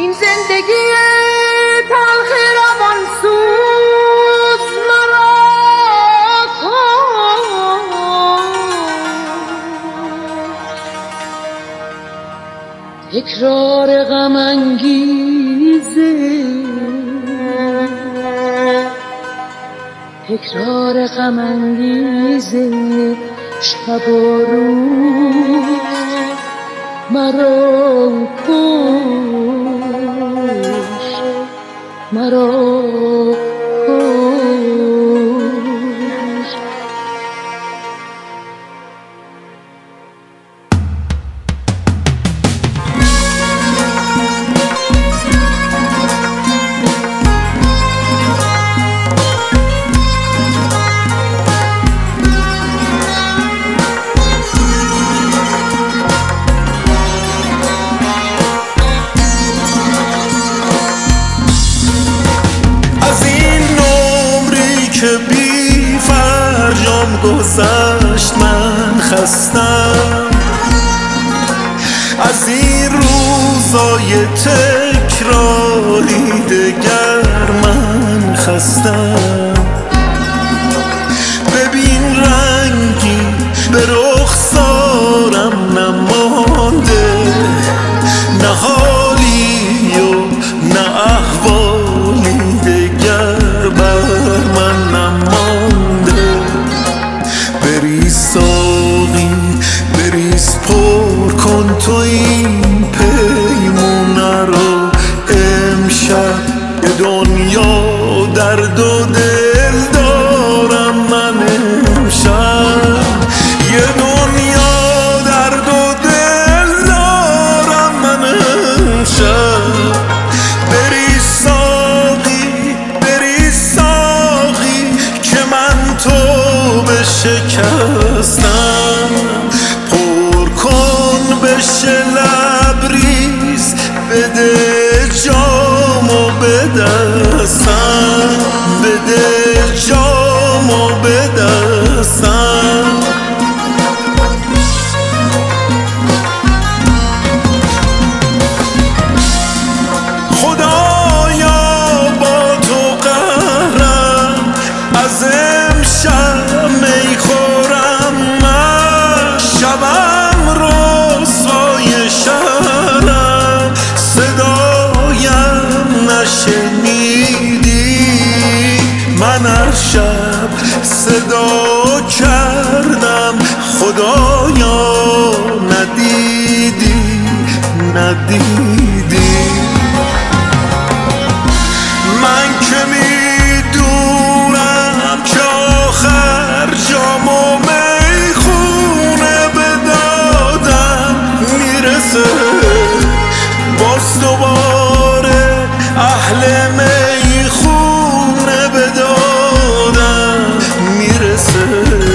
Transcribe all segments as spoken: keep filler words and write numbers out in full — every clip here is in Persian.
این زندگی تلخ روان سوز مرا کن، تکرار غم انگیزه تکرار غم انگیزه شب و روز مرا کش، مرا کش. بی فرجام گذشت من خستم، از این روزای تکراری دگر من خستم. ببین رنگی به رخسارم نمانده، نه حالی و نه احوالی دگر بر من نمانده. بریز ساقی بریز پر کن تو این پیمونه رو، امشب یه دنیا درد و دل دارم من، امشب یه دنیا درد و دل دارم من امشب. بریز ساقی بریز ساقی که من تو بشکستم، پر کن بشه لبریز بده جامو به دستم، بده جامو به دستم. خدایا با تو قهرم، از امشب می خورم من، شبم رسوای شهرم، صدایم نشنیدی، من هر شب صدا کردم، خدایا ندیدی ندیدی. من که میدونم که آخر جامو میخونه به دادم میرسه، باز دوباره اهل میخونه به دادم میرسه.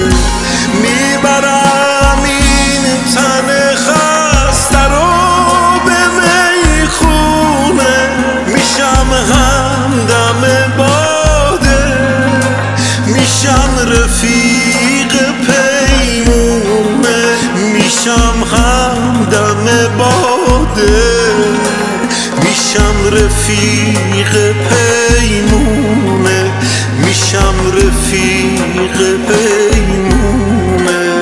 میبرم این تن خسته رو به میخونه، میشم همدم باده، میشم رفیق پیمونه، میشم همدم باده، میشم رفیق پیمونه، میشم رفیق پیمونه.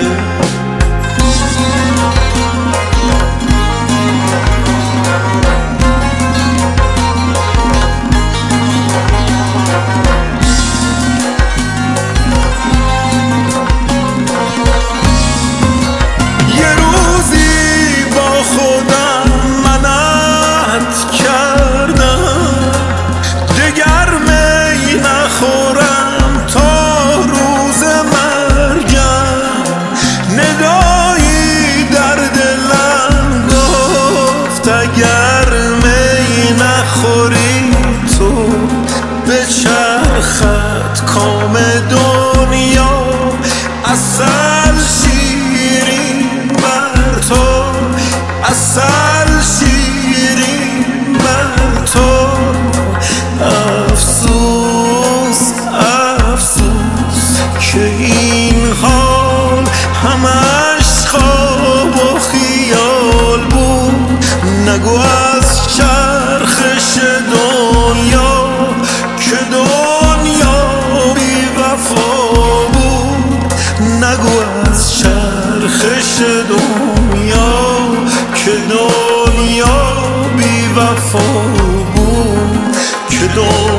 یه روزی با خودم منت کردم، دگر می نخورم تا روز مرگم. ندایی در دلم گفت اگر می نخوری تو به چرخت کام دنیا، عسل شیرین بر تو، عسل شیرین بر تو. افسوس افسوس که این حال همش خواب و خیال بود، نگو از چرخ گردش دنیا که دنیا بی وفا بود، که دنیا